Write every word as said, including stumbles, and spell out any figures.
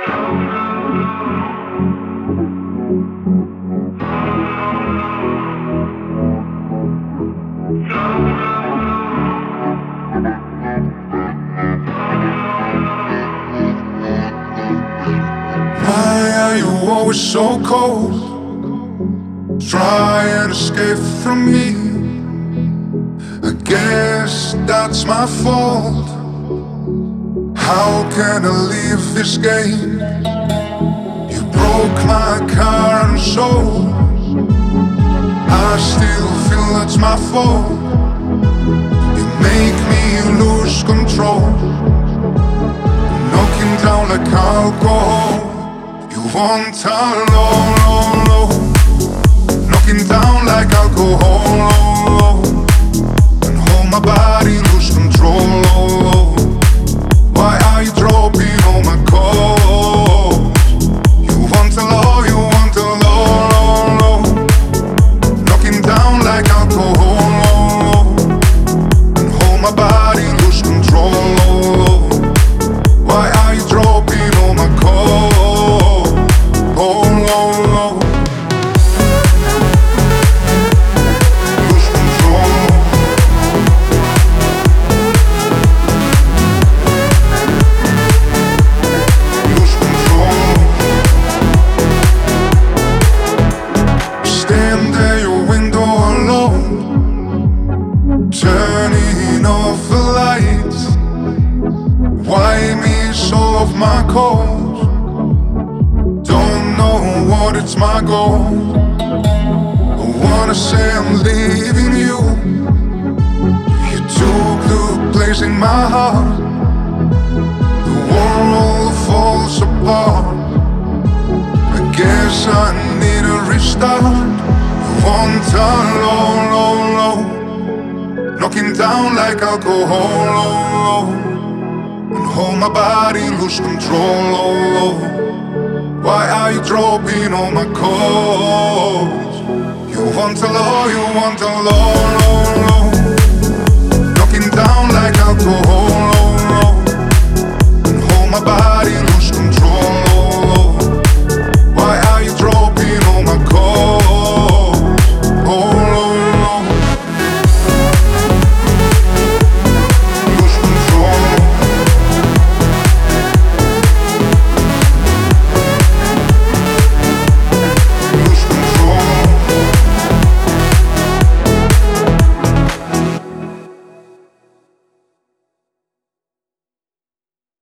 Why are you always so cold? Try and escape from me. I guess that's my fault. How can I leave this game? You broke my car and soul. I still feel it's my fault. You make me lose control. Knocking down like alcohol. You want a low, low, low. Knocking down like alcohol, low, low. And hold my body, lose control. Why are you dropping all my calls? You want a low, you want a low, low, low. Knocking down like alcohol, low. And hold my body, lose control. Why are you dropping all my calls? Oh, low, low. Lose control. Lose control. Stand at your window alone, turning off the lights. Why miss all of my calls? Don't know what it's my goal. I wanna say I'm leaving you. You took the place in my heart. The world falls apart. I guess I need a restart. You want a low, low, low. Knocking down like alcohol, low, low. And hold my body, lose control. Why are you dropping all my calls? You want a low, you want a low, low, low. Knocking down like alcohol.